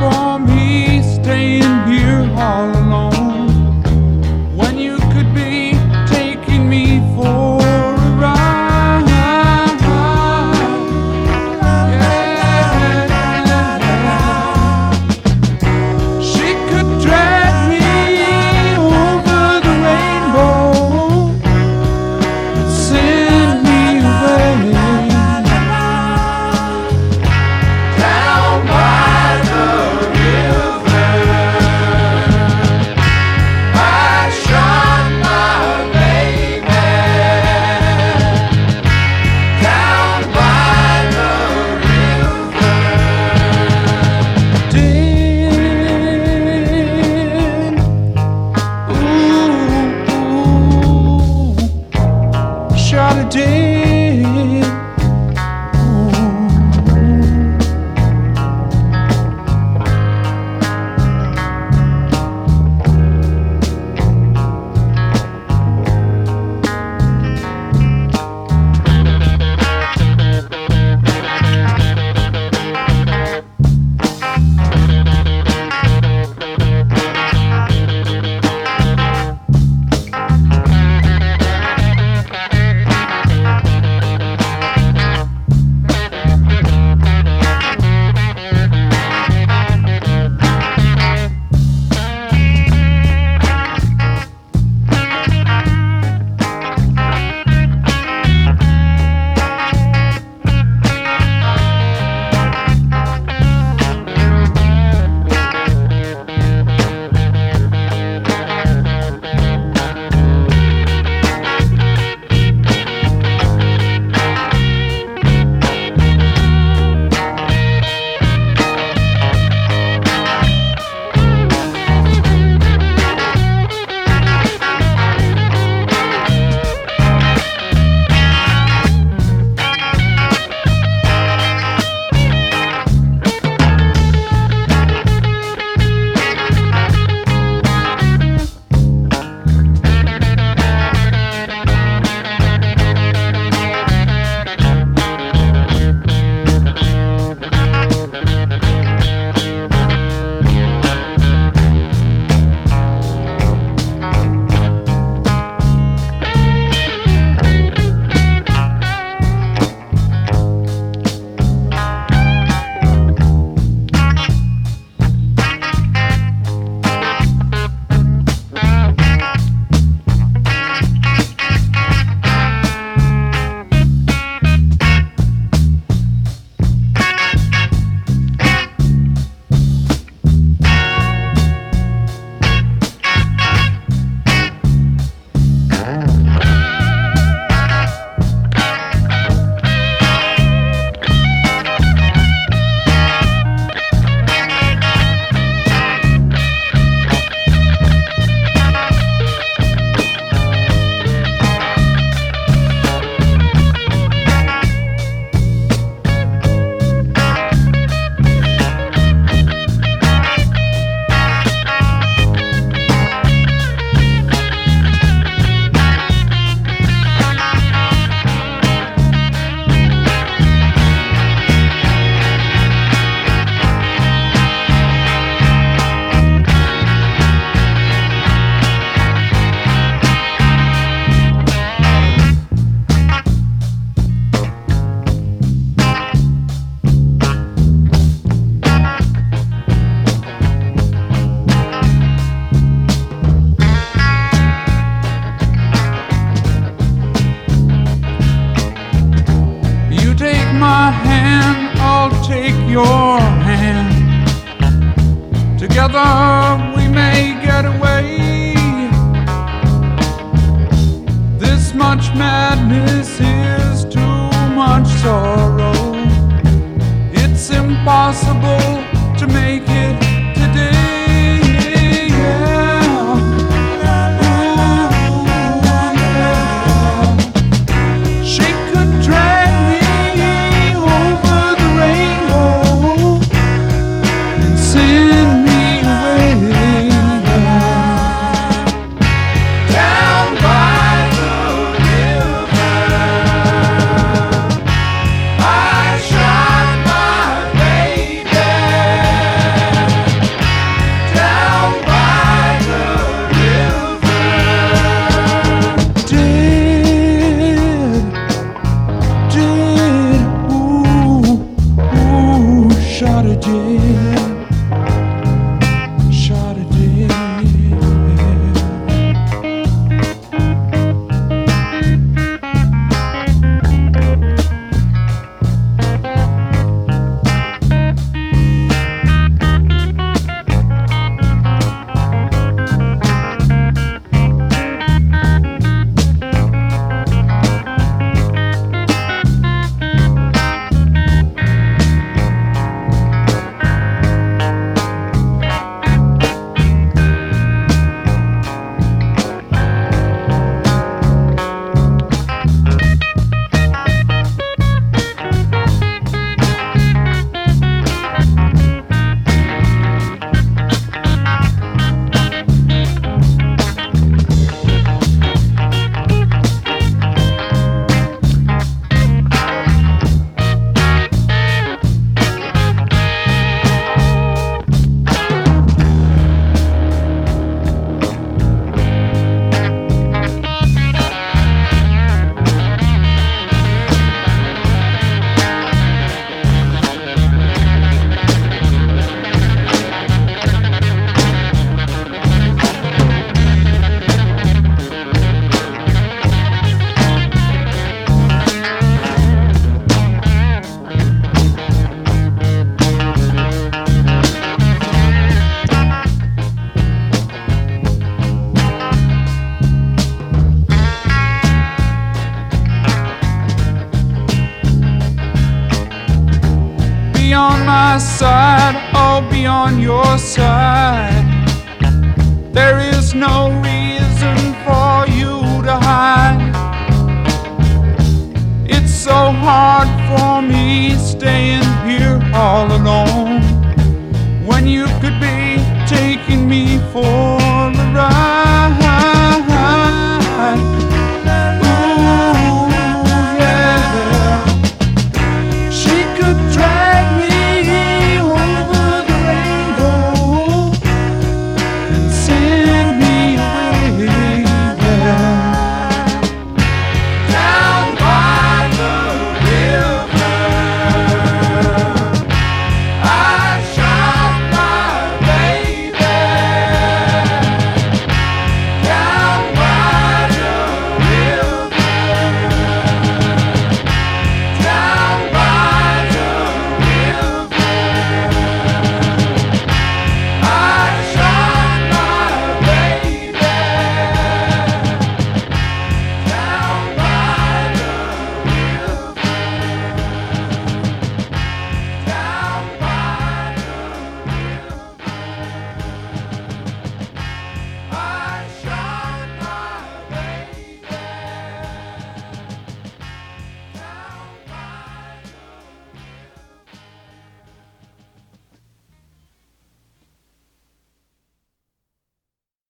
for me staying here all alone when you could be taking me for a ride? Yeah. She could drag me over the rainbow and send me away. Down by the river, I shot my baby. Down by the river, dead. Ooh, shot her dead. Ooh. My hand, I'll take your hand. Together we may get away. This much madness is too much sorrow. It's impossible to make it today. Yeah. She could drag me over the rainbow and send me away. Down by the river, I shot my baby. side, I'll be on your side. There is no reason for you to hide. It's so hard for me staying here all alone when you could be taking